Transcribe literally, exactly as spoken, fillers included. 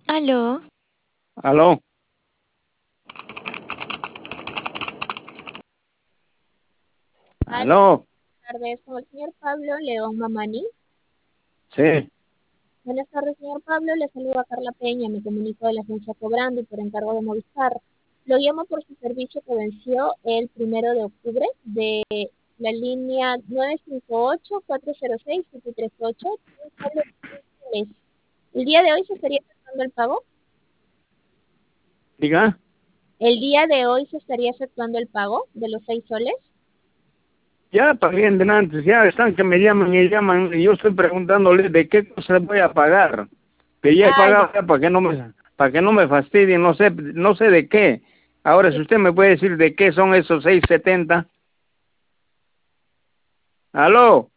Aló, Aló, Aló, aló, buenas tardes, con el señor Pablo León Mamani. sí, Buenas tardes, señor Pablo. Le saluda Carla Peña, me comunico de la agencia Cobrando y por encargo de Movistar. Lo llamo por su servicio que venció el primero de octubre de la línea nueve cinco ocho, cuatro cero seis, siete tres ocho. El día de hoy se estaría efectuando el pago. diga, El día de hoy se estaría efectuando el pago de los seis soles. ya pagué en antes, ya están que me llaman y llaman y yo estoy preguntándoles de qué cosa voy a pagar, que ya he Ah, pagado ya. ya para que no me, para que no me fastidien, no sé, no sé de qué. Ahora, si usted me puede decir de qué son esos seis setenta, aló.